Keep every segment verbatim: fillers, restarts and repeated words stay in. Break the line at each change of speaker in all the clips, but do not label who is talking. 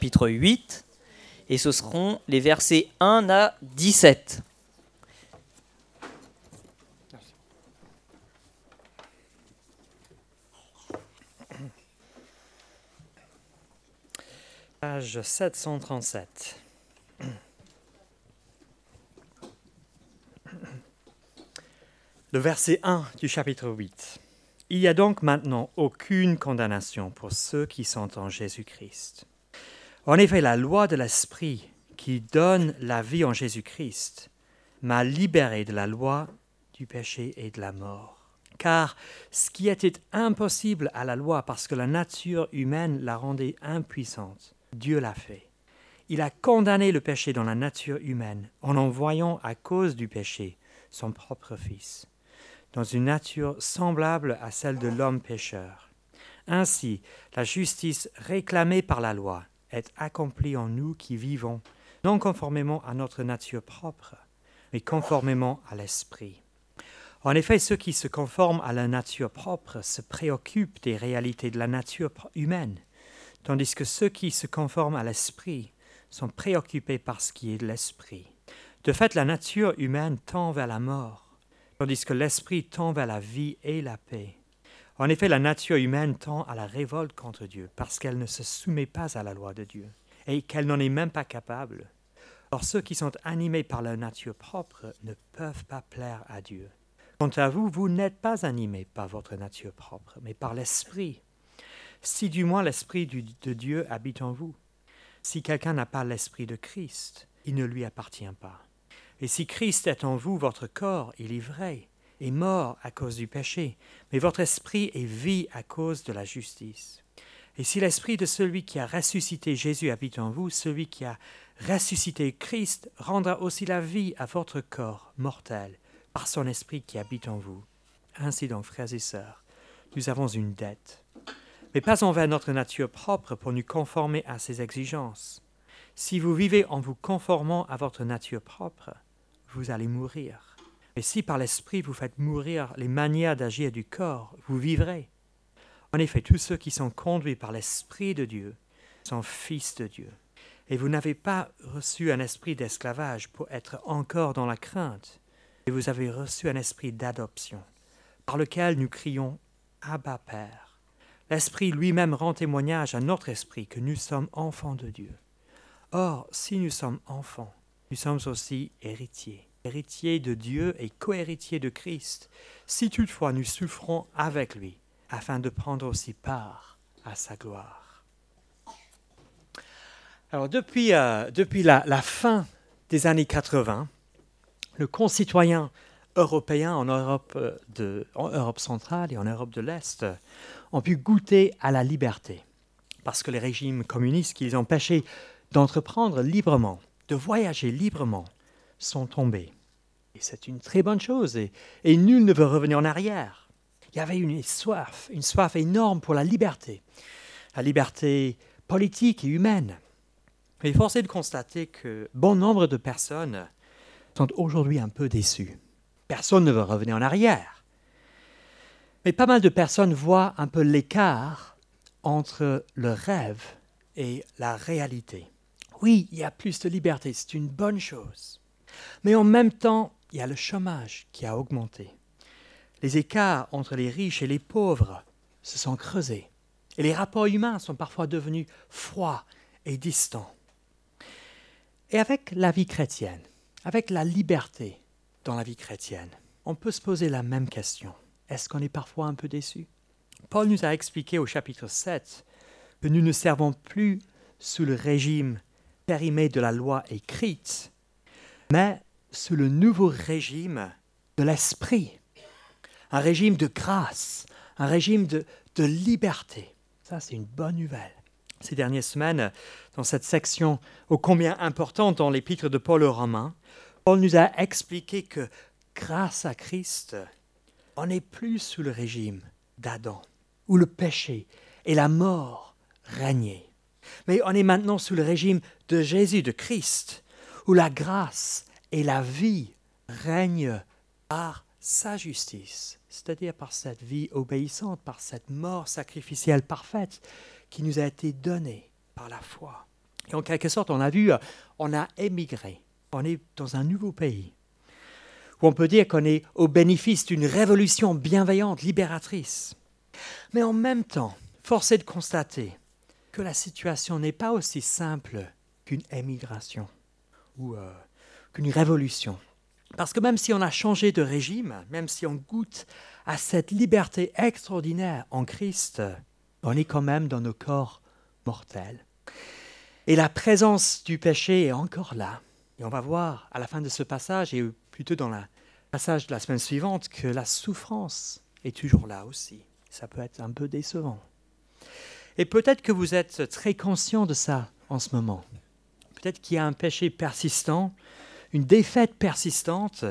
chapitre huit, et ce seront les versets un à dix-sept.
Page sept cent trente-sept. Le verset un du chapitre huit. Il n'y a donc maintenant aucune condamnation pour ceux qui sont en Jésus-Christ. En effet, la loi de l'Esprit qui donne la vie en Jésus-Christ m'a libéré de la loi du péché et de la mort. Car ce qui était impossible à la loi parce que la nature humaine la rendait impuissante, Dieu l'a fait. Il a condamné le péché dans la nature humaine en envoyant à cause du péché son propre Fils, dans une nature semblable à celle de l'homme pécheur. Ainsi, la justice réclamée par la loi est accomplie en nous qui vivons, non conformément à notre nature propre, mais conformément à l'Esprit. En effet, ceux qui se conforment à la nature propre se préoccupent des réalités de la nature humaine, tandis que ceux qui se conforment à l'Esprit sont préoccupés par ce qui est de l'Esprit. De fait, la nature humaine tend vers la mort, tandis que l'Esprit tend vers la vie et la paix. En effet, la nature humaine tend à la révolte contre Dieu, parce qu'elle ne se soumet pas à la loi de Dieu, et qu'elle n'en est même pas capable. Or, ceux qui sont animés par leur nature propre ne peuvent pas plaire à Dieu. Quant à vous, vous n'êtes pas animés par votre nature propre, mais par l'Esprit. Si du moins l'Esprit de Dieu habite en vous. Si quelqu'un n'a pas l'Esprit de Christ, il ne lui appartient pas. Et si Christ est en vous, votre corps, il est vrai, est mort à cause du péché, mais votre esprit est vie à cause de la justice. Et si l'Esprit de celui qui a ressuscité Jésus habite en vous, celui qui a ressuscité Christ rendra aussi la vie à votre corps mortel, par son Esprit qui habite en vous. Ainsi donc, frères et sœurs, nous avons une dette, mais pas envers notre nature propre pour nous conformer à ses exigences. Si vous vivez en vous conformant à votre nature propre, vous allez mourir. Mais si par l'Esprit vous faites mourir les manières d'agir du corps, vous vivrez. En effet, tous ceux qui sont conduits par l'Esprit de Dieu sont fils de Dieu. Et vous n'avez pas reçu un esprit d'esclavage pour être encore dans la crainte, et vous avez reçu un esprit d'adoption, par lequel nous crions « Abba, Père ». L'Esprit lui-même rend témoignage à notre esprit que nous sommes enfants de Dieu. Or, si nous sommes enfants, nous sommes aussi héritiers, héritiers de Dieu et co-héritiers de Christ, si toutefois nous souffrons avec lui, afin de prendre aussi part à sa gloire. Alors, depuis, euh, depuis la, la fin des années quatre-vingt, le concitoyen européen en Europe, de, en Europe centrale et en Europe de l'Est ont pu goûter à la liberté, parce que les régimes communistes qui les empêchaient d'entreprendre librement, de voyager librement, sont tombés. Et c'est une très bonne chose, et, et nul ne veut revenir en arrière. Il y avait une soif, une soif énorme pour la liberté, la liberté politique et humaine. Mais force est de constater que bon nombre de personnes sont aujourd'hui un peu déçues. Personne ne veut revenir en arrière. Mais pas mal de personnes voient un peu l'écart entre le rêve et la réalité. Oui, il y a plus de liberté, c'est une bonne chose. Mais en même temps, il y a le chômage qui a augmenté. Les écarts entre les riches et les pauvres se sont creusés. Et les rapports humains sont parfois devenus froids et distants. Et avec la vie chrétienne, avec la liberté dans la vie chrétienne, on peut se poser la même question. Est-ce qu'on est parfois un peu déçu? Paul nous a expliqué au chapitre sept que nous ne servons plus sous le régime périmé de la loi écrite, mais sous le nouveau régime de l'esprit, un régime de grâce, un régime de, de liberté. Ça, c'est une bonne nouvelle. Ces dernières semaines, dans cette section ô combien importante dans l'épître de Paul aux Romains, Paul nous a expliqué que grâce à Christ, on n'est plus sous le régime d'Adam, où le péché et la mort régnaient. Mais on est maintenant sous le régime de Jésus, de Christ, où la grâce et la vie règnent par sa justice, c'est-à-dire par cette vie obéissante, par cette mort sacrificielle parfaite qui nous a été donnée par la foi. Et en quelque sorte, on a vu, on a émigré. On est dans un nouveau pays. Où on peut dire qu'on est au bénéfice d'une révolution bienveillante, libératrice. Mais en même temps, force est de constater que la situation n'est pas aussi simple qu'une émigration ou euh, qu'une révolution. Parce que même si on a changé de régime, même si on goûte à cette liberté extraordinaire en Christ, on est quand même dans nos corps mortels. Et la présence du péché est encore là. Et on va voir à la fin de ce passage, et plutôt dans le passage de la semaine suivante, que la souffrance est toujours là aussi. Ça peut être un peu décevant. Et peut-être que vous êtes très conscient de ça en ce moment. Peut-être qu'il y a un péché persistant, une défaite persistante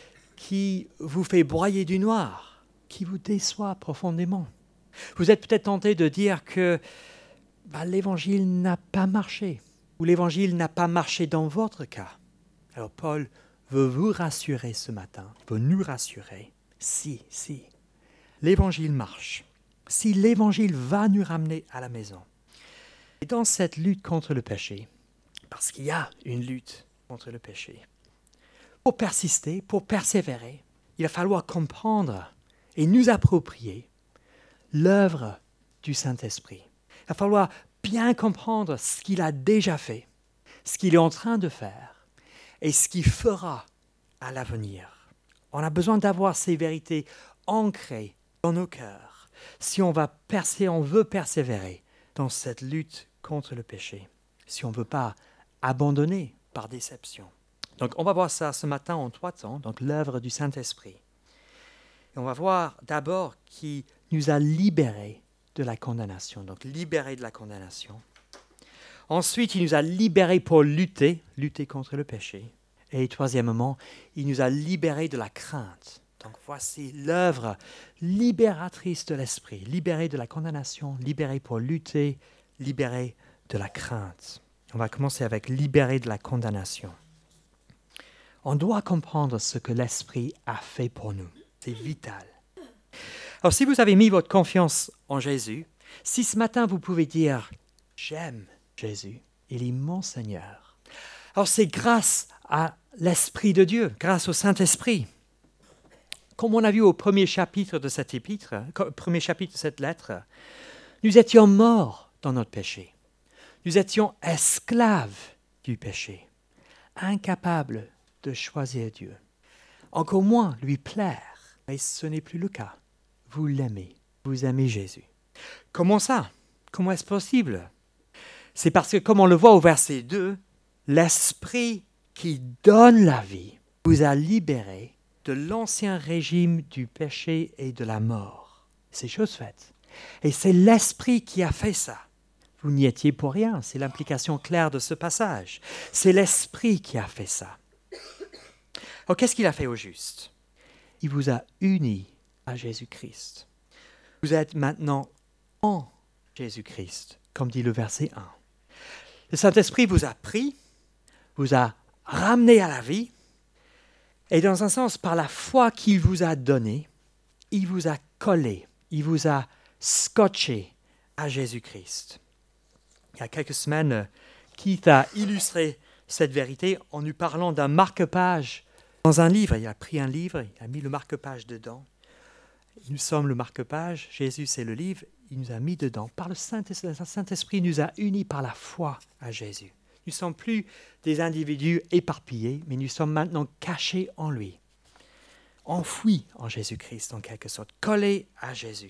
qui vous fait broyer du noir, qui vous déçoit profondément. Vous êtes peut-être tenté de dire que bah, l'Évangile n'a pas marché, ou l'Évangile n'a pas marché dans votre cas. Alors Paul veut vous rassurer ce matin, veut nous rassurer. Si, si, l'Évangile marche, si l'Évangile va nous ramener à la maison. Et dans cette lutte contre le péché, parce qu'il y a une lutte contre le péché, pour persister, pour persévérer, il va falloir comprendre et nous approprier l'œuvre du Saint-Esprit. Il va falloir bien comprendre ce qu'il a déjà fait, ce qu'il est en train de faire et ce qu'il fera à l'avenir. On a besoin d'avoir ces vérités ancrées dans nos cœurs si on va persévérer, on veut persévérer dans cette lutte contre le péché, si on ne veut pas abandonner par déception. Donc on va voir ça ce matin en trois temps, donc l'œuvre du Saint-Esprit. Et on va voir d'abord qui nous a libérés de la condamnation, donc libérés de la condamnation. Ensuite, il nous a libérés pour lutter, lutter contre le péché. Et troisièmement, il nous a libérés de la crainte. Donc voici l'œuvre libératrice de l'esprit, libérés de la condamnation, libérés pour lutter, libérés de la crainte. On va commencer avec libérés de la condamnation. On doit comprendre ce que l'Esprit a fait pour nous. C'est vital. Alors, si vous avez mis votre confiance en Jésus, si ce matin vous pouvez dire « J'aime Jésus, il est mon Seigneur », alors c'est grâce à l'Esprit de Dieu, grâce au Saint-Esprit. Comme on a vu au premier chapitre de cette épître, premier chapitre de cette lettre, nous étions morts dans notre péché. Nous étions esclaves du péché, incapables de choisir Dieu. Encore moins lui plaire. Mais ce n'est plus le cas. Vous l'aimez. Vous aimez Jésus. Comment ça? Comment est-ce possible? C'est parce que, comme on le voit au verset deux, l'Esprit qui donne la vie vous a libéré de l'ancien régime du péché et de la mort. C'est chose faite. Et c'est l'Esprit qui a fait ça. Vous n'y étiez pour rien. C'est l'implication claire de ce passage. C'est l'Esprit qui a fait ça. Alors, qu'est-ce qu'il a fait au juste? Il vous a unis à Jésus-Christ. Vous êtes maintenant en Jésus-Christ, comme dit le verset un. Le Saint-Esprit vous a pris, vous a ramené à la vie, et dans un sens, par la foi qu'il vous a donnée, il vous a collé, il vous a scotché à Jésus-Christ. Il y a quelques semaines, Keith a illustré cette vérité en nous parlant d'un marque-page dans un livre. Il a pris un livre, il a mis le marque-page dedans. Nous sommes le marque-page, Jésus c'est le livre, il nous a mis dedans. Par le Saint-Esprit, le Saint-Esprit nous a unis par la foi à Jésus. Nous ne sommes plus des individus éparpillés, mais nous sommes maintenant cachés en lui, enfouis en Jésus-Christ en quelque sorte, collés à Jésus.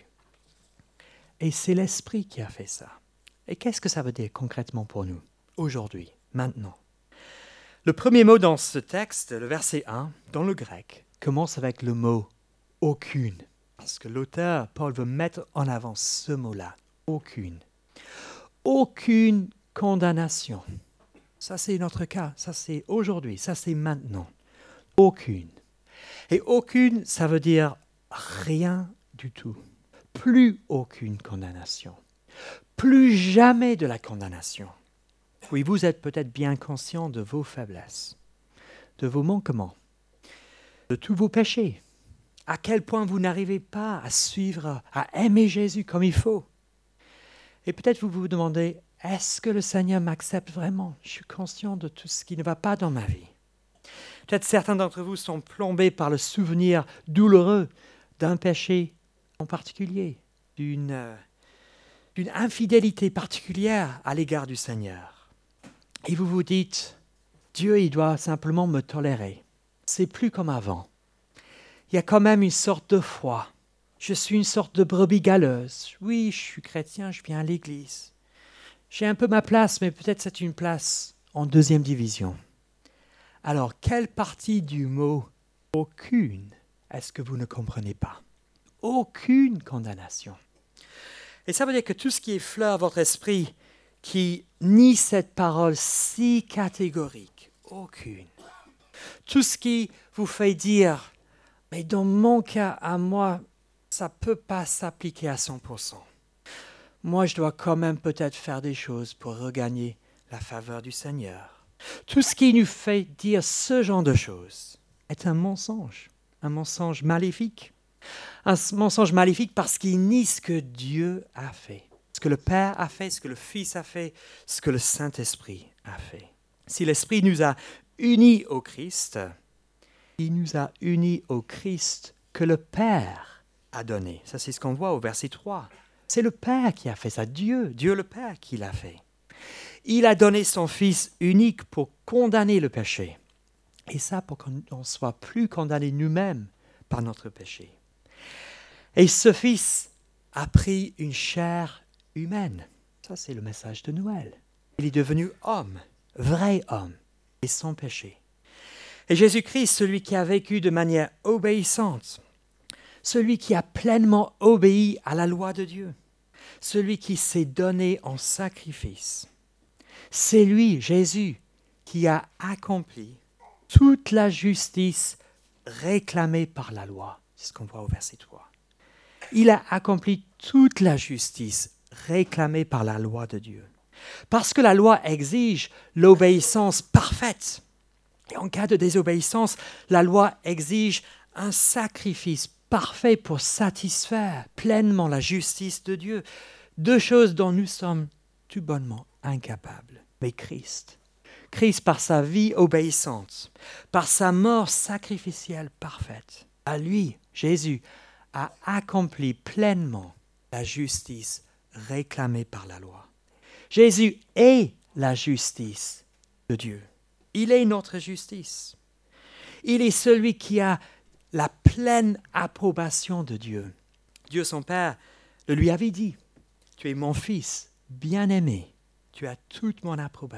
Et c'est l'Esprit qui a fait ça. Et qu'est-ce que ça veut dire concrètement pour nous, aujourd'hui, maintenant? Le premier mot dans ce texte, le verset un, dans le grec, commence avec le mot « aucune ». Parce que l'auteur, Paul, veut mettre en avant ce mot-là, « aucune ». Aucune condamnation. Ça, c'est notre cas. Ça, c'est aujourd'hui. Ça, c'est maintenant. Aucune. Et aucune, ça veut dire rien du tout. Plus aucune condamnation. Plus jamais de la condamnation. Oui, vous êtes peut-être bien conscient de vos faiblesses, de vos manquements, de tous vos péchés. À quel point vous n'arrivez pas à suivre, à aimer Jésus comme il faut. Et peut-être vous vous demandez, est-ce que le Seigneur m'accepte vraiment? Je suis conscient de tout ce qui ne va pas dans ma vie. Peut-être certains d'entre vous sont plombés par le souvenir douloureux d'un péché en particulier, d'une, euh, d'une infidélité particulière à l'égard du Seigneur. Et vous vous dites, Dieu, il doit simplement me tolérer. C'est plus comme avant. Il y a quand même une sorte de foi. Je suis une sorte de brebis galeuse. Oui, je suis chrétien, je viens à l'église. J'ai un peu ma place, mais peut-être c'est une place en deuxième division. Alors, quelle partie du mot « aucune » est-ce que vous ne comprenez pas? Aucune condamnation. Et ça veut dire que tout ce qui effleure votre esprit, qui nie cette parole si catégorique, aucune. Tout ce qui vous fait dire « mais dans mon cas, à moi, ça ne peut pas s'appliquer à cent pour cent. Moi, je dois quand même peut-être faire des choses pour regagner la faveur du Seigneur. » Tout ce qui nous fait dire ce genre de choses est un mensonge, un mensonge maléfique. Un mensonge maléfique parce qu'il nie ce que Dieu a fait, ce que le Père a fait, ce que le Fils a fait, ce que le Saint-Esprit a fait. Si l'Esprit nous a unis au Christ, il nous a unis au Christ que le Père a donné. Ça, c'est ce qu'on voit au verset trois. C'est le Père qui a fait ça, Dieu, Dieu le Père qui l'a fait. Il a donné son Fils unique pour condamner le péché. Et ça pour qu'on ne soit plus condamnés nous-mêmes par notre péché. Et ce Fils a pris une chair humaine. Ça, c'est le message de Noël. Il est devenu homme, vrai homme, et sans péché. Et Jésus-Christ, celui qui a vécu de manière obéissante, celui qui a pleinement obéi à la loi de Dieu, celui qui s'est donné en sacrifice, c'est lui, Jésus, qui a accompli toute la justice réclamée par la loi. C'est ce qu'on voit au verset trois. Il a accompli toute la justice réclamée par la loi de Dieu. Parce que la loi exige l'obéissance parfaite. Et en cas de désobéissance, la loi exige un sacrifice parfait pour satisfaire pleinement la justice de Dieu. Deux choses dont nous sommes tout bonnement incapables. Mais Christ, Christ par sa vie obéissante, par sa mort sacrificielle parfaite, à lui, Jésus, a accompli pleinement la justice réclamée par la loi. Jésus est la justice de Dieu. Il est notre justice. Il est celui qui a la pleine approbation de Dieu. Dieu son Père le lui avait dit, « Tu es mon Fils bien-aimé, tu as toute mon approbation. »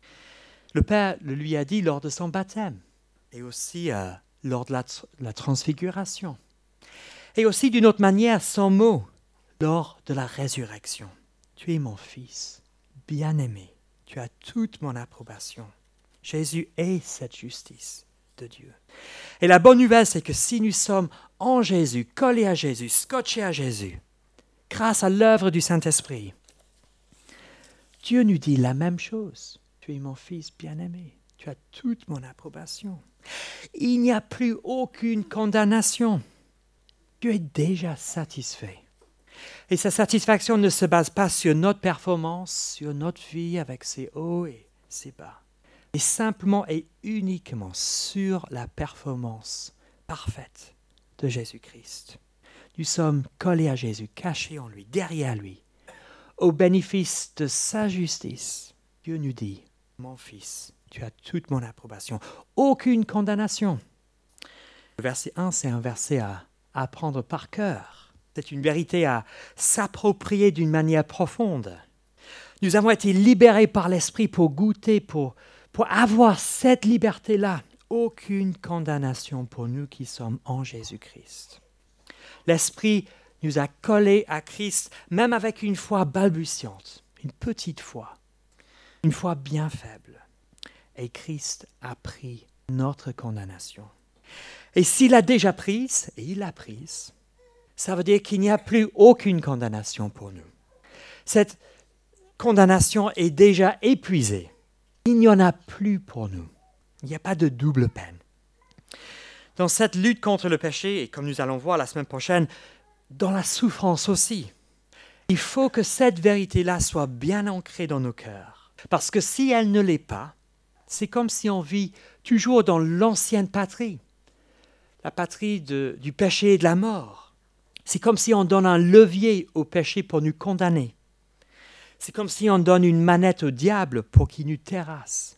Le Père le lui a dit lors de son baptême et aussi euh, lors de la, la transfiguration. Et aussi d'une autre manière, son mot, lors de la résurrection. « Tu es mon Fils bien-aimé, tu as toute mon approbation. » Jésus est cette justice de Dieu. Et la bonne nouvelle, c'est que si nous sommes en Jésus, collés à Jésus, scotchés à Jésus, grâce à l'œuvre du Saint-Esprit, Dieu nous dit la même chose. Tu es mon Fils bien-aimé, tu as toute mon approbation. Il n'y a plus aucune condamnation. Dieu est déjà satisfait. Et sa satisfaction ne se base pas sur notre performance, sur notre vie avec ses hauts et ses bas, mais simplement et uniquement sur la performance parfaite de Jésus-Christ. Nous sommes collés à Jésus, cachés en lui, derrière lui, au bénéfice de sa justice. Dieu nous dit, « Mon Fils, tu as toute mon approbation. » Aucune condamnation. Le verset un, c'est un verset à apprendre par cœur. C'est une vérité à s'approprier d'une manière profonde. Nous avons été libérés par l'Esprit pour goûter, pour, pour avoir cette liberté-là. Aucune condamnation pour nous qui sommes en Jésus-Christ. L'Esprit nous a collés à Christ, même avec une foi balbutiante, une petite foi, une foi bien faible. Et Christ a pris notre condamnation. Et s'il l'a déjà prise, et il l'a prise, ça veut dire qu'il n'y a plus aucune condamnation pour nous. Cette condamnation est déjà épuisée. Il n'y en a plus pour nous. Il n'y a pas de double peine. Dans cette lutte contre le péché, et comme nous allons voir la semaine prochaine, dans la souffrance aussi, Il faut que cette vérité-là soit bien ancrée dans nos cœurs. Parce que si elle ne l'est pas, c'est comme si on vit toujours dans l'ancienne patrie, la patrie de, du péché et de la mort. C'est comme si on donne un levier au péché pour nous condamner. C'est comme si on donne une manette au diable pour qu'il nous terrasse.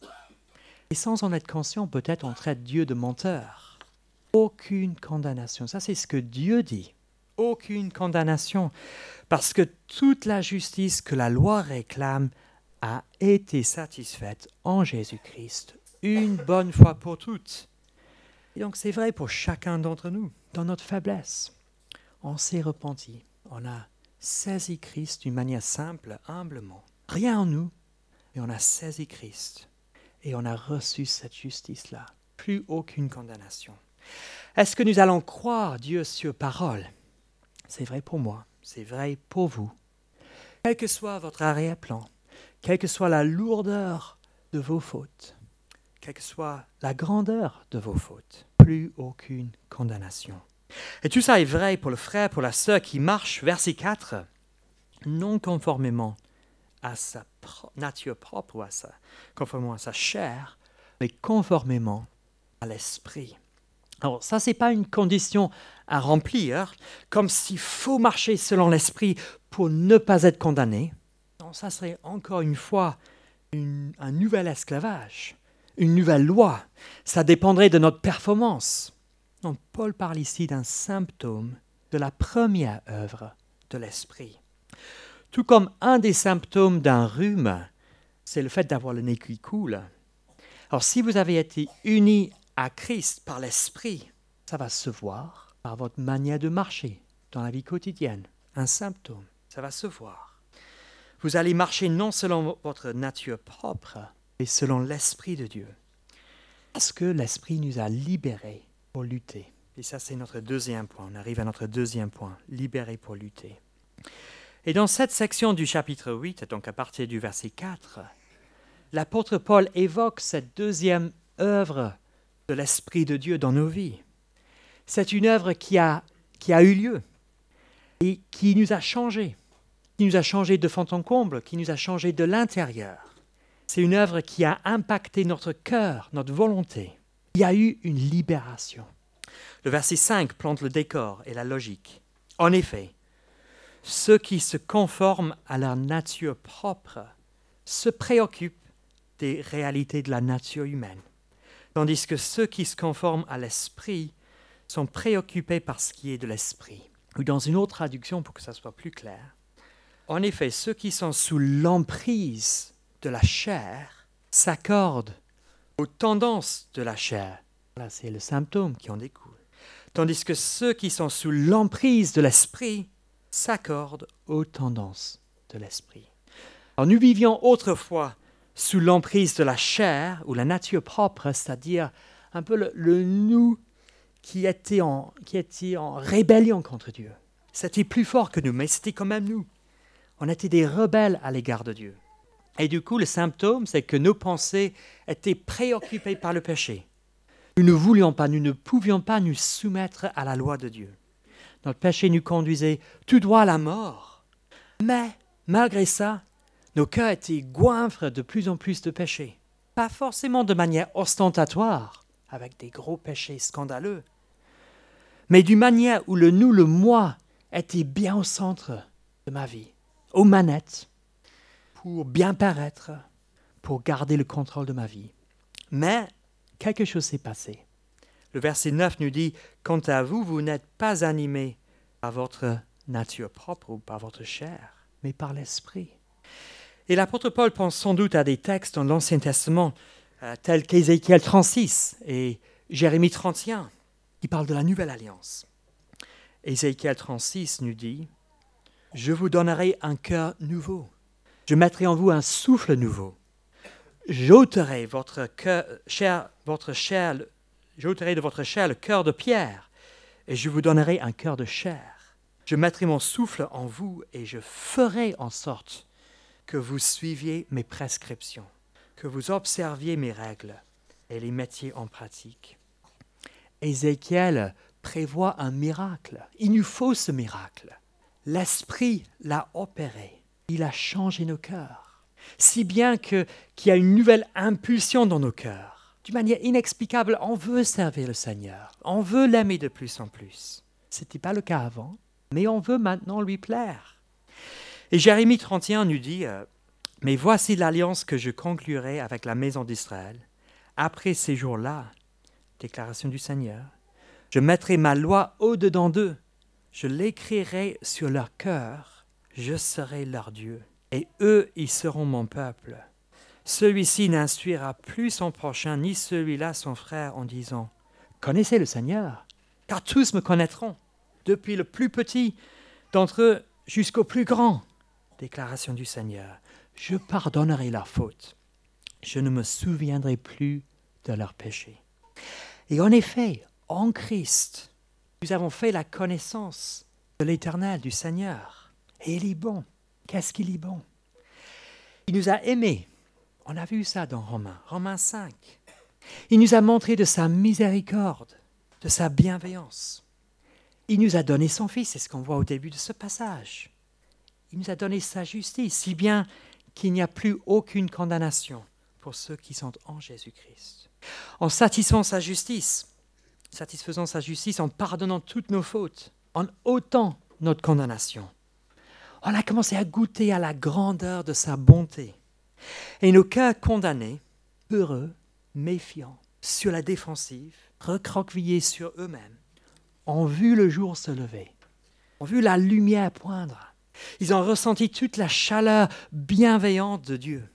Et sans en être conscient, peut-être on traite Dieu de menteur. Aucune condamnation. Ça, c'est ce que Dieu dit. Aucune condamnation. Parce que toute la justice que la loi réclame a été satisfaite en Jésus-Christ, une bonne fois pour toutes. Et donc c'est vrai pour chacun d'entre nous, dans notre faiblesse. On s'est repenti, on a saisi Christ d'une manière simple, humblement. Rien en nous, mais on a saisi Christ. Et on a reçu cette justice-là. Plus aucune condamnation. Est-ce que nous allons croire Dieu sur parole? C'est vrai pour moi, c'est vrai pour vous. Quel que soit votre arrière-plan, quelle que soit la lourdeur de vos fautes, quelle que soit la grandeur de vos fautes, plus aucune condamnation. Et tout ça est vrai pour le frère, pour la sœur qui marche, verset quatre, non conformément à sa pro- nature propre, ou à sa, conformément à sa chair, mais conformément à l'esprit. Alors ça, ce n'est pas une condition à remplir, comme s'il faut marcher selon l'esprit pour ne pas être condamné. Non, ça serait encore une fois une, un nouvel esclavage, une nouvelle loi. Ça dépendrait de notre performance. Non, Paul parle ici d'un symptôme de la première œuvre de l'esprit. Tout comme un des symptômes d'un rhume, c'est le fait d'avoir le nez qui coule. Alors si vous avez été unis à Christ par l'esprit, ça va se voir par votre manière de marcher dans la vie quotidienne. Un symptôme, ça va se voir. Vous allez marcher non selon votre nature propre, mais selon l'Esprit de Dieu. Parce que l'Esprit nous a libérés pour lutter. Et ça, c'est notre deuxième point. On arrive à notre deuxième point, libérés pour lutter. Et dans cette section du chapitre huit, donc à partir du verset quatre, l'apôtre Paul évoque cette deuxième œuvre de l'Esprit de Dieu dans nos vies. C'est une œuvre qui a, qui a eu lieu et qui nous a changés, qui nous a changés de fond en comble, qui nous a changés de l'intérieur. C'est une œuvre qui a impacté notre cœur, notre volonté. Il y a eu une libération. Le verset cinq plante le décor et la logique. En effet, ceux qui se conforment à leur nature propre se préoccupent des réalités de la nature humaine, tandis que ceux qui se conforment à l'esprit sont préoccupés par ce qui est de l'esprit. Ou dans une autre traduction, pour que ça soit plus clair, en effet, ceux qui sont sous l'emprise de la chair s'accordent aux tendances de la chair. Là, c'est le symptôme qui en découle. Tandis que ceux qui sont sous l'emprise de l'esprit s'accordent aux tendances de l'esprit. Alors, nous vivions autrefois sous l'emprise de la chair, ou la nature propre, c'est-à-dire un peu le, le nous qui était, en, qui était en rébellion contre Dieu. C'était plus fort que nous, mais c'était quand même nous. On était des rebelles à l'égard de Dieu. Et du coup, le symptôme, c'est que nos pensées étaient préoccupées par le péché. Nous ne voulions pas, nous ne pouvions pas nous soumettre à la loi de Dieu. Notre péché nous conduisait tout droit à la mort. Mais, malgré ça, nos cœurs étaient goinfres de plus en plus de péchés. Pas forcément de manière ostentatoire, avec des gros péchés scandaleux, mais d'une manière où le nous, le moi, était bien au centre de ma vie, aux manettes, pour bien paraître, pour garder le contrôle de ma vie. Mais quelque chose s'est passé. Le verset neuf nous dit « Quant à vous, vous n'êtes pas animés par votre nature propre ou par votre chair, mais par l'esprit. » Et l'apôtre Paul pense sans doute à des textes dans l'Ancien Testament, euh, tels qu'Ézéchiel trente-six et Jérémie trente et un, qui parlent de la nouvelle alliance. Ézéchiel trente-six nous dit « Je vous donnerai un cœur nouveau. Je mettrai en vous un souffle nouveau. J'ôterai votre cœur, chair, votre chair, j'ôterai de votre chair le cœur de pierre, et je vous donnerai un cœur de chair. Je mettrai mon souffle en vous, et je ferai en sorte que vous suiviez mes prescriptions, que vous observiez mes règles et les mettiez en pratique. » Ézéchiel prévoit un miracle. Il nous faut ce miracle. l'Esprit l'a opéré. Il a changé nos cœurs. Si bien que, qu'il y a une nouvelle impulsion dans nos cœurs. D'une manière inexplicable, on veut servir le Seigneur. On veut l'aimer de plus en plus. Ce n'était pas le cas avant, mais on veut maintenant lui plaire. Et Jérémie trente et un nous dit euh, « Mais voici l'alliance que je conclurai avec la maison d'Israël. Après ces jours-là, déclaration du Seigneur, je mettrai ma loi au-dedans d'eux. Je l'écrirai sur leur cœur. Je serai leur Dieu. Et eux, ils seront mon peuple. Celui-ci n'instruira plus son prochain, ni celui-là son frère, en disant « Connaissez le Seigneur, car tous me connaîtront, depuis le plus petit d'entre eux jusqu'au plus grand. » Déclaration du Seigneur. Je pardonnerai leurs fautes. Je ne me souviendrai plus de leurs péchés. Et en effet, en Christ, nous avons fait la connaissance de l'Éternel, du Seigneur. Et il est bon. Qu'est-ce qu'il est bon? Il nous a aimés. On a vu ça dans Romains, Romains cinq. Il nous a montré de sa miséricorde, de sa bienveillance. Il nous a donné son Fils, c'est ce qu'on voit au début de ce passage. Il nous a donné sa justice, si bien qu'il n'y a plus aucune condamnation pour ceux qui sont en Jésus-Christ. En satisfaisant sa justice, satisfaisant sa justice, en pardonnant toutes nos fautes, en ôtant notre condamnation, on a commencé à goûter à la grandeur de sa bonté. Et nos cœurs condamnés, heureux, méfiants, sur la défensive, recroquevillés sur eux-mêmes, ont vu le jour se lever, ont vu la lumière poindre. Ils ont ressenti toute la chaleur bienveillante de Dieu.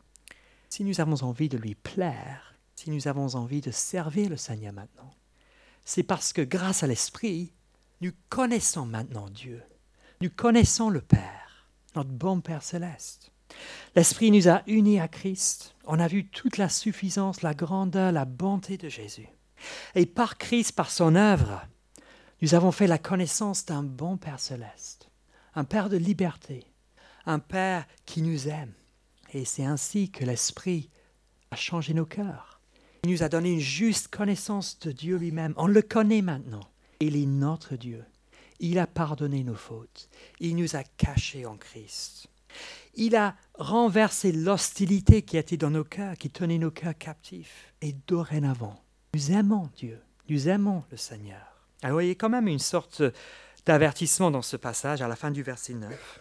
Si nous avons envie de lui plaire, si nous avons envie de servir le Seigneur maintenant, c'est parce que grâce à l'Esprit, nous connaissons maintenant Dieu. Nous connaissons le Père, notre bon Père céleste. L'Esprit nous a unis à Christ. On a vu toute la suffisance, la grandeur, la bonté de Jésus. Et par Christ, par son œuvre, nous avons fait la connaissance d'un bon Père céleste, un Père de liberté, un Père qui nous aime. Et c'est ainsi que l'Esprit a changé nos cœurs. Il nous a donné une juste connaissance de Dieu lui-même. On le connaît maintenant. Il est notre Dieu. Il a pardonné nos fautes. Il nous a cachés en Christ. Il a renversé l'hostilité qui était dans nos cœurs, qui tenait nos cœurs captifs. Et dorénavant, nous aimons Dieu. Nous aimons le Seigneur. Alors, il y a quand même une sorte d'avertissement dans ce passage, à la fin du verset neuf.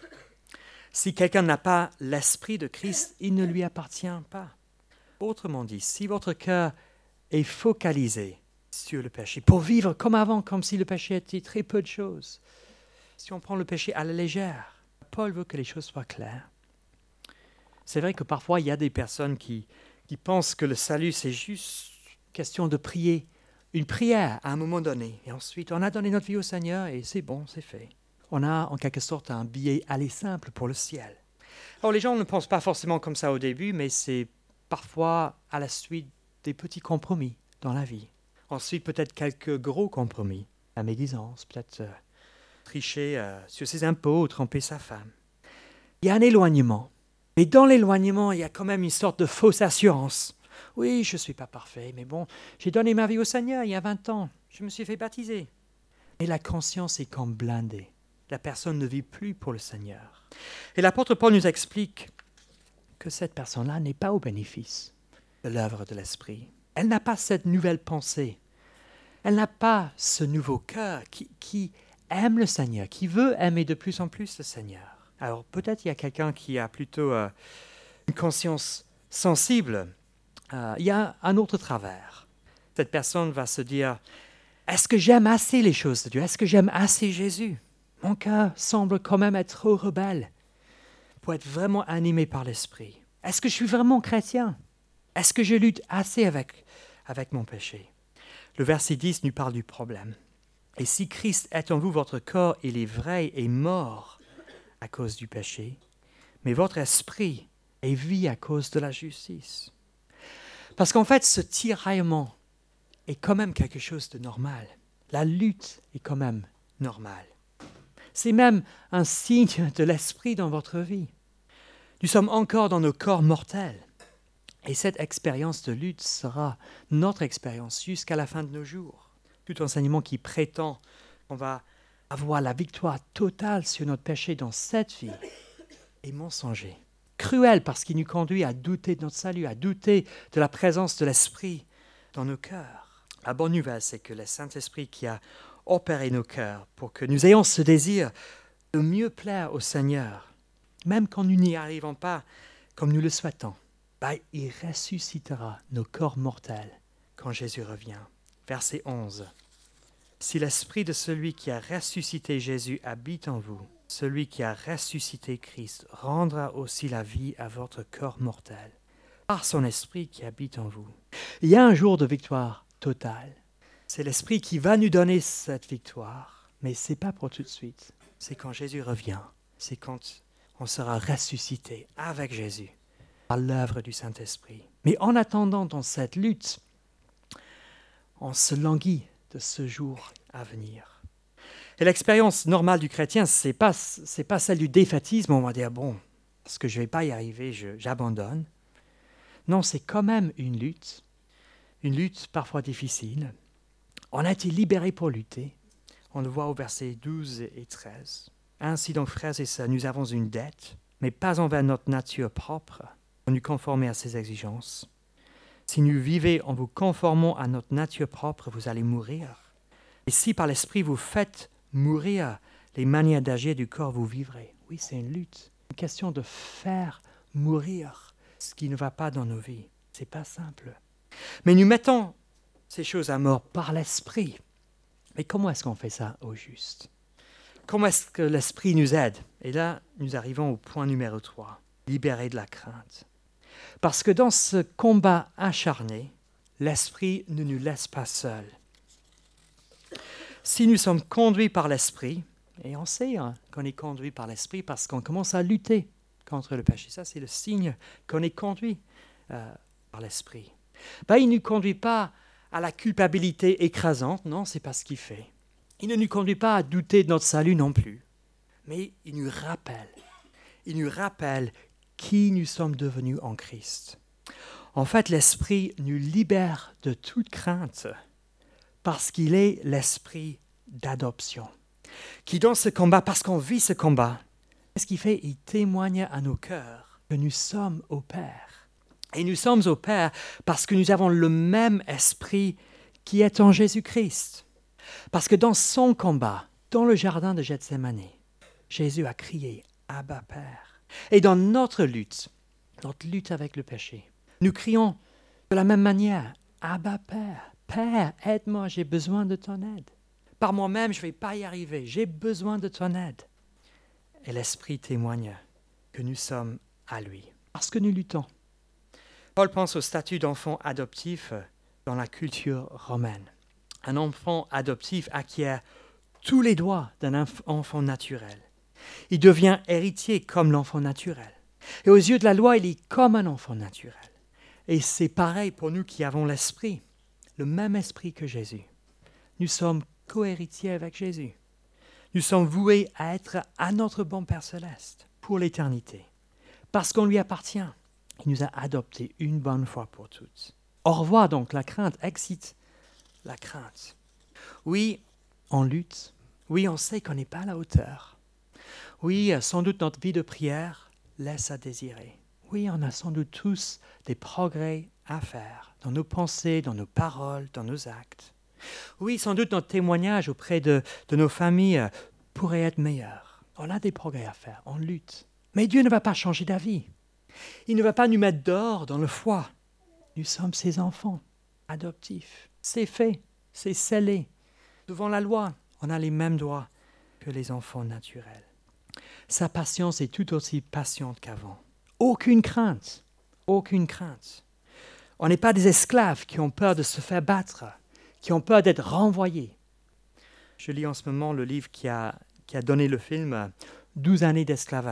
Si quelqu'un n'a pas l'Esprit de Christ, il ne lui appartient pas. Autrement dit, si votre cœur est focalisé sur le péché, pour vivre comme avant, comme si le péché était très peu de choses, si on prend le péché à la légère, Paul veut que les choses soient claires. C'est vrai que parfois, il y a des personnes qui, qui pensent que le salut, c'est juste question de prier une prière à un moment donné. Et ensuite, on a donné notre vie au Seigneur et c'est bon, c'est fait. On a en quelque sorte un billet aller simple pour le ciel. Alors les gens ne pensent pas forcément comme ça au début, mais c'est parfois à la suite des petits compromis dans la vie. Ensuite, peut-être quelques gros compromis. La médisance, peut-être euh, tricher euh, sur ses impôts ou tromper sa femme. Il y a un éloignement. Mais dans l'éloignement, il y a quand même une sorte de fausse assurance. Oui, je ne suis pas parfait, mais bon, j'ai donné ma vie au Seigneur il y a vingt ans. Je me suis fait baptiser. Et la conscience est comme blindée. La personne ne vit plus pour le Seigneur. Et l'apôtre Paul nous explique que cette personne-là n'est pas au bénéfice de l'œuvre de l'Esprit. Elle n'a pas cette nouvelle pensée. Elle n'a pas ce nouveau cœur qui, qui aime le Seigneur, qui veut aimer de plus en plus le Seigneur. Alors peut-être il y a quelqu'un qui a plutôt euh, une conscience sensible. Euh, il y a un autre travers. Cette personne va se dire, est-ce que j'aime assez les choses de Dieu? Est-ce que j'aime assez Jésus? Mon cœur semble quand même être trop rebelle pour être vraiment animé par l'Esprit. Est-ce que je suis vraiment chrétien? Est-ce que je lutte assez avec, avec mon péché? Le verset dix nous parle du problème. Et si Christ est en vous, votre corps, il est vrai, est mort à cause du péché, mais votre esprit est vie à cause de la justice. Parce qu'en fait, ce tiraillement est quand même quelque chose de normal. La lutte est quand même normale. C'est même un signe de l'esprit dans votre vie. Nous sommes encore dans nos corps mortels. Et cette expérience de lutte sera notre expérience jusqu'à la fin de nos jours. Tout enseignement qui prétend qu'on va avoir la victoire totale sur notre péché dans cette vie est mensonger. Cruel parce qu'il nous conduit à douter de notre salut, à douter de la présence de l'Esprit dans nos cœurs. La bonne nouvelle, c'est que le Saint-Esprit qui a opéré nos cœurs pour que nous ayons ce désir de mieux plaire au Seigneur, même quand nous n'y arrivons pas comme nous le souhaitons, bah, il ressuscitera nos corps mortels quand Jésus revient. Verset onze. Si l'Esprit de celui qui a ressuscité Jésus habite en vous, celui qui a ressuscité Christ rendra aussi la vie à votre corps mortel, par son Esprit qui habite en vous. Il y a un jour de victoire totale. C'est l'Esprit qui va nous donner cette victoire, mais ce n'est pas pour tout de suite. C'est quand Jésus revient. C'est quand on sera ressuscité avec Jésus par l'œuvre du Saint-Esprit. Mais en attendant, dans cette lutte, on se languit de ce jour à venir. Et l'expérience normale du chrétien, ce n'est pas, c'est pas celle du défaitisme, on va dire, bon, parce que je ne vais pas y arriver, je, j'abandonne. Non, c'est quand même une lutte, une lutte parfois difficile. On a été libérés pour lutter. On le voit au verset douze et treize. Ainsi donc, frères et sœurs, nous avons une dette, mais pas envers notre nature propre, pour nous conformer à ses exigences. Si nous vivons en vous conformant à notre nature propre, vous allez mourir. Et si par l'Esprit vous faites mourir les manières d'agir du corps, vous vivrez. Oui, c'est une lutte. Une question de faire mourir ce qui ne va pas dans nos vies. C'est pas simple. Mais nous mettons ces choses à mort par l'Esprit. Mais comment est-ce qu'on fait ça au juste? Comment est-ce que l'Esprit nous aide? Et là, nous arrivons au point numéro trois. Libérer de la crainte. Parce que dans ce combat acharné, l'Esprit ne nous laisse pas seuls. Si nous sommes conduits par l'Esprit, et on sait hein, qu'on est conduit par l'Esprit parce qu'on commence à lutter contre le péché, ça c'est le signe qu'on est conduit euh, par l'Esprit. Ben, il ne nous conduit pas à la culpabilité écrasante, non, c'est pas ce qu'il fait. Il ne nous conduit pas à douter de notre salut non plus, mais il nous rappelle, il nous rappelle qui nous sommes devenus en Christ. En fait, l'Esprit nous libère de toute crainte parce qu'il est l'Esprit d'adoption, qui dans ce combat, parce qu'on vit ce combat, qu'est-ce qu'il fait? Il témoigne à nos cœurs que nous sommes au Père. Et nous sommes au Père parce que nous avons le même Esprit qui est en Jésus-Christ. Parce que dans son combat, dans le jardin de Gethsémane, Jésus a crié « Abba, Père ». Et dans notre lutte, notre lutte avec le péché, nous crions de la même manière « Abba, Père ». Père, aide-moi, j'ai besoin de ton aide. Par moi-même, je ne vais pas y arriver, j'ai besoin de ton aide. Et l'Esprit témoigne que nous sommes à lui, parce que nous luttons. Paul pense au statut d'enfant adoptif dans la culture romaine. Un enfant adoptif acquiert tous les droits d'un enfant naturel. Il devient héritier comme l'enfant naturel. Et aux yeux de la loi, il est comme un enfant naturel. Et c'est pareil pour nous qui avons l'Esprit. Le même esprit que Jésus. Nous sommes co-héritiers avec Jésus. Nous sommes voués à être à notre bon Père céleste pour l'éternité. Parce qu'on lui appartient. Il nous a adoptés une bonne fois pour toutes. Au revoir donc, la crainte excite la crainte. Oui, on lutte. Oui, on sait qu'on n'est pas à la hauteur. Oui, sans doute notre vie de prière laisse à désirer. Oui, on a sans doute tous des progrès à faire dans nos pensées, dans nos paroles, dans nos actes. Oui, sans doute notre témoignage auprès de, de nos familles pourrait être meilleur. On a des progrès à faire, on lutte. Mais Dieu ne va pas changer d'avis. Il ne va pas nous mettre dehors dans le foie. Nous sommes ses enfants adoptifs. C'est fait, c'est scellé. Devant la loi, on a les mêmes droits que les enfants naturels. Sa patience est tout aussi patiente qu'avant. Aucune crainte, aucune crainte. On n'est pas des esclaves qui ont peur de se faire battre, qui ont peur d'être renvoyés. Je lis en ce moment le livre qui a, qui a donné le film « douze années d'esclavage ».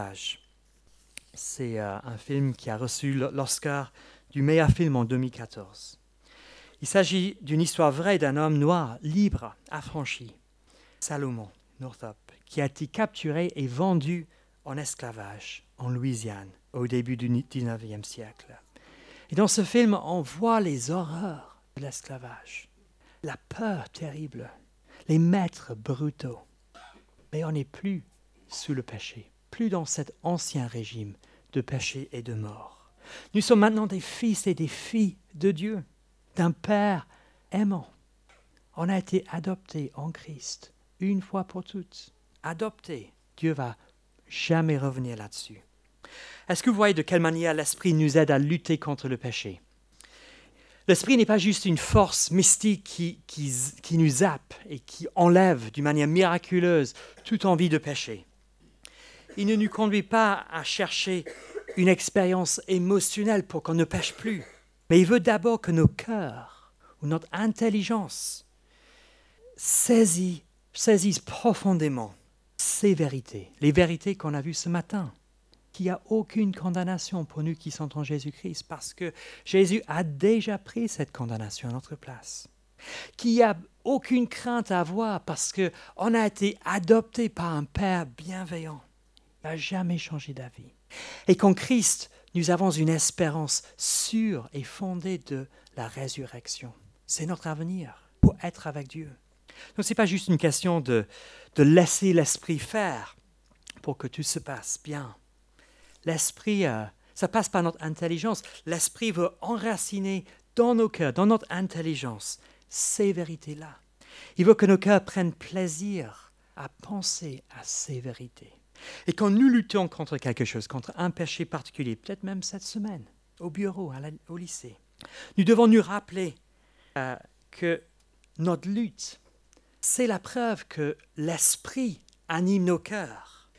C'est euh, un film qui a reçu l'Oscar du meilleur film en deux mille quatorze. Il s'agit d'une histoire vraie d'un homme noir, libre, affranchi, Salomon Northup, qui a été capturé et vendu en esclavage en Louisiane au début du dix-neuvième siècle. Et dans ce film, on voit les horreurs de l'esclavage, la peur terrible, les maîtres brutaux. Mais on n'est plus sous le péché, plus dans cet ancien régime de péché et de mort. Nous sommes maintenant des fils et des filles de Dieu, d'un Père aimant. On a été adoptés en Christ, une fois pour toutes. Adoptés. Dieu va jamais revenir là-dessus. Est-ce que vous voyez de quelle manière l'Esprit nous aide à lutter contre le péché? L'Esprit n'est pas juste une force mystique qui, qui, qui nous zappe et qui enlève d'une manière miraculeuse toute envie de pécher. Il ne nous conduit pas à chercher une expérience émotionnelle pour qu'on ne pêche plus. Mais il veut d'abord que nos cœurs ou notre intelligence saisissent, saisissent profondément ces vérités, les vérités qu'on a vues ce matin, qu'il n'y a aucune condamnation pour nous qui sommes en Jésus-Christ, parce que Jésus a déjà pris cette condamnation à notre place. Qu'il n'y a aucune crainte à avoir, parce qu'on a été adopté par un Père bienveillant. Il n'a jamais changé d'avis. Et qu'en Christ, nous avons une espérance sûre et fondée de la résurrection. C'est notre avenir pour être avec Dieu. Donc, ce n'est pas juste une question de, de laisser l'Esprit faire pour que tout se passe bien. L'Esprit, euh, ça passe par notre intelligence. L'Esprit veut enraciner dans nos cœurs, dans notre intelligence, ces vérités-là. Il veut que nos cœurs prennent plaisir à penser à ces vérités. Et quand nous luttons contre quelque chose, contre un péché particulier, peut-être même cette semaine, au bureau, à la, au lycée, nous devons nous rappeler euh, que notre lutte, c'est la preuve que l'Esprit anime nos cœurs.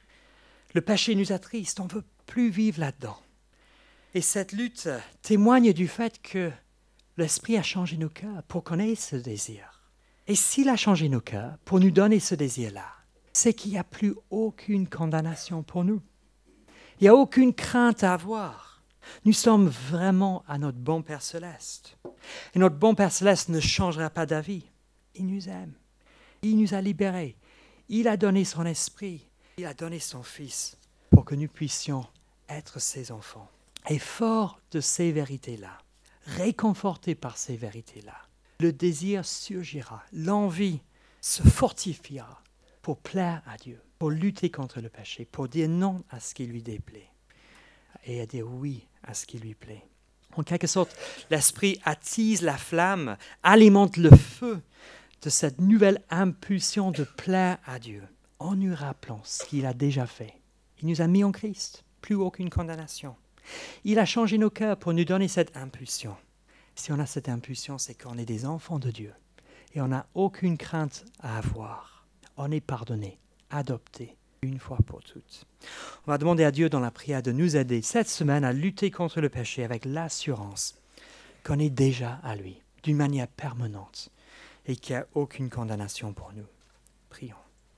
Le péché nous attriste, on ne veut plus vivre là-dedans. Et cette lutte témoigne du fait que l'Esprit a changé nos cœurs pour qu'on ait ce désir. Et s'il a changé nos cœurs pour nous donner ce désir-là, c'est qu'il n'y a plus aucune condamnation pour nous. Il n'y a aucune crainte à avoir. Nous sommes vraiment à notre bon Père Céleste. Et notre bon Père Céleste ne changera pas d'avis. Il nous aime. Il nous a libérés. Il a donné son esprit. Il a donné son Fils pour que nous puissions être ses enfants. Et fort de ces vérités-là, réconfortés par ces vérités-là, le désir surgira, l'envie se fortifiera pour plaire à Dieu, pour lutter contre le péché, pour dire non à ce qui lui déplaît et à dire oui à ce qui lui plaît. En quelque sorte, l'Esprit attise la flamme, alimente le feu de cette nouvelle impulsion de plaire à Dieu, en nous rappelant ce qu'il a déjà fait. Il nous a mis en Christ, plus aucune condamnation. Il a changé nos cœurs pour nous donner cette impulsion. Si on a cette impulsion, c'est qu'on est des enfants de Dieu et on n'a aucune crainte à avoir. On est pardonné, adopté, une fois pour toutes. On va demander à Dieu dans la prière de nous aider cette semaine à lutter contre le péché avec l'assurance qu'on est déjà à lui, d'une manière permanente, et qu'il n'y a aucune condamnation pour nous. Prions.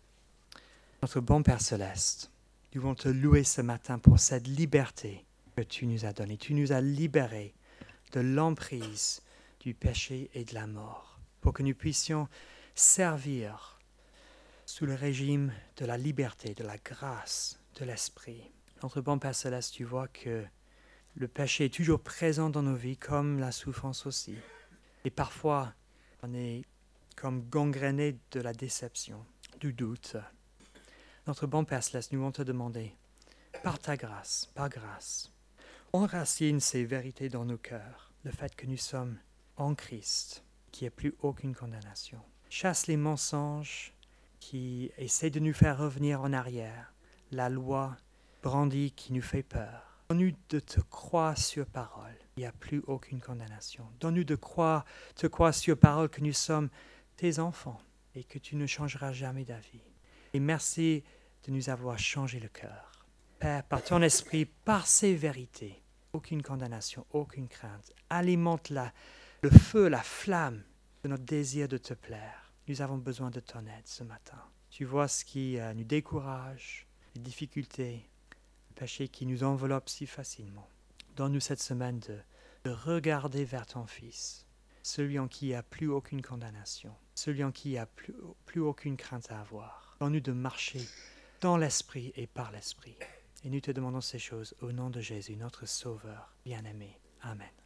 Notre bon Père Céleste, nous voulons te louer ce matin pour cette liberté que tu nous as donnée. Tu nous as libérés de l'emprise du péché et de la mort, pour que nous puissions servir sous le régime de la liberté, de la grâce, de l'Esprit. Notre bon Père Céleste, tu vois que le péché est toujours présent dans nos vies, comme la souffrance aussi. Et parfois, on est comme gangréné de la déception, du doute. Notre bon Père Céleste, nous voulons te demander, par ta grâce, par grâce, enracine ces vérités dans nos cœurs, le fait que nous sommes en Christ, qu'il n'y ait plus aucune condamnation. Chasse les mensonges qui essaie de nous faire revenir en arrière, la loi brandie qui nous fait peur. Donne-nous de te croire sur parole. Il n'y a plus aucune condamnation. Donne-nous de croire, te croire sur parole que nous sommes tes enfants et que tu ne changeras jamais d'avis. Et merci de nous avoir changé le cœur. Père, par ton esprit, par ces vérités, aucune condamnation, aucune crainte. Alimente-la, le feu, la flamme de notre désir de te plaire. Nous avons besoin de ton aide ce matin. Tu vois ce qui euh, nous décourage, les difficultés, le péché qui nous enveloppe si facilement. Donne-nous cette semaine de, de regarder vers ton Fils, celui en qui il n'y a plus aucune condamnation, celui en qui il n'y a plus, plus aucune crainte à avoir. Donne-nous de marcher dans l'Esprit et par l'Esprit. Et nous te demandons ces choses au nom de Jésus, notre Sauveur bien-aimé. Amen.